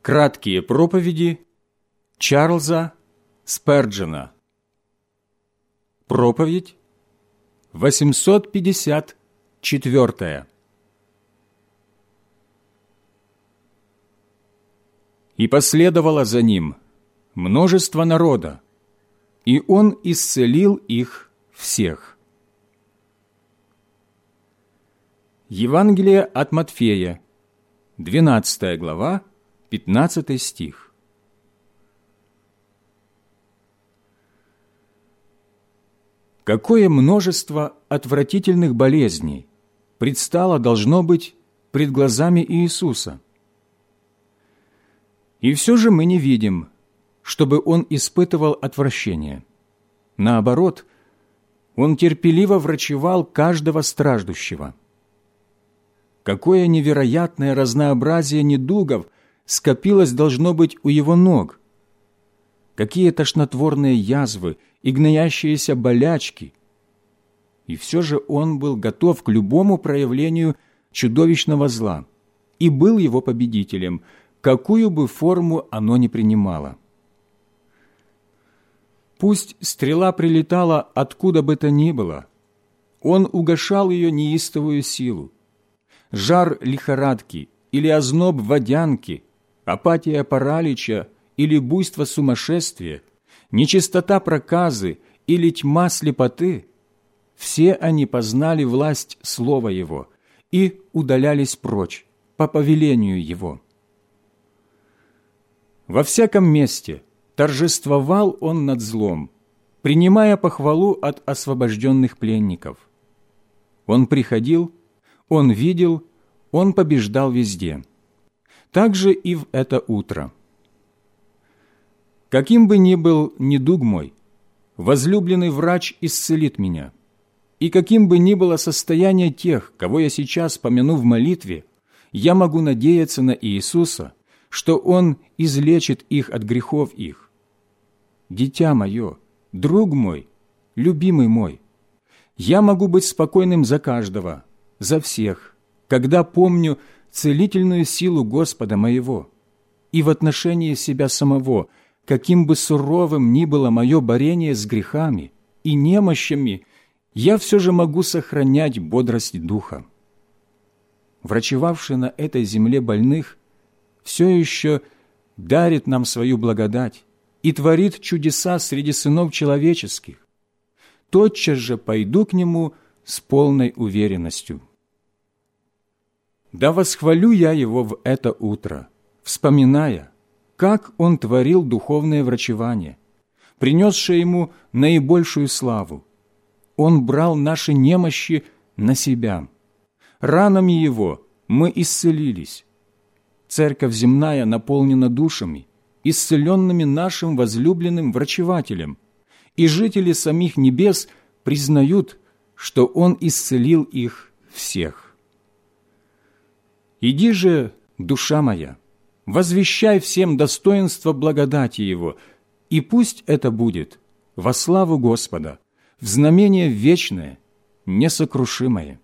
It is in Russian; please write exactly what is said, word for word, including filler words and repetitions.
Краткие проповеди Чарльза Сперджена. Проповедь восемьсот пятьдесят четвёртая. «И последовало за ним множество народа, и он исцелил их всех». Евангелие от Матфея, двенадцатая глава, пятнадцатый стих. Какое множество отвратительных болезней предстало, должно быть, пред глазами Иисуса. И все же мы не видим, чтобы Он испытывал отвращение. Наоборот, Он терпеливо врачевал каждого страждущего. Какое невероятное разнообразие недугов скопилось, должно быть, у Его ног! Какие тошнотворные язвы и гноящиеся болячки! И все же Он был готов к любому проявлению чудовищного зла и был его победителем, какую бы форму оно ни принимало. Пусть стрела прилетала откуда бы то ни было, Он угашал ее неистовую силу. Жар лихорадки или озноб водянки, апатия паралича или буйство сумасшествия, нечистота проказы или тьма слепоты – все они познали власть Слова Его и удалялись прочь по повелению Его. Во всяком месте торжествовал Он над злом, принимая похвалу от освобожденных пленников. Он приходил, Он видел, Он побеждал везде. Так же и в это утро. Каким бы ни был недуг мой, возлюбленный врач исцелит меня. И каким бы ни было состояние тех, кого я сейчас помяну в молитве, я могу надеяться на Иисуса, что Он излечит их от грехов их. Дитя мое, друг мой, любимый мой, я могу быть спокойным за каждого, за всех, когда помню целительную силу Господа моего, и в отношении себя самого, каким бы суровым ни было мое борение с грехами и немощами, я все же могу сохранять бодрость духа. Врачевавший на этой земле больных все еще дарит нам свою благодать и творит чудеса среди сынов человеческих. Тотчас же пойду к Нему с полной уверенностью. Да восхвалю я Его в это утро, вспоминая, как Он творил духовное врачевание, принесшее Ему наибольшую славу. Он брал наши немощи на себя. Ранами Его мы исцелились. Церковь земная наполнена душами, исцеленными нашим возлюбленным врачевателем, и жители самих небес признают, что Он исцелил их всех. Иди же, душа моя, возвещай всем достоинство благодати Его, и пусть это будет во славу Господа, в знамение вечное, несокрушимое.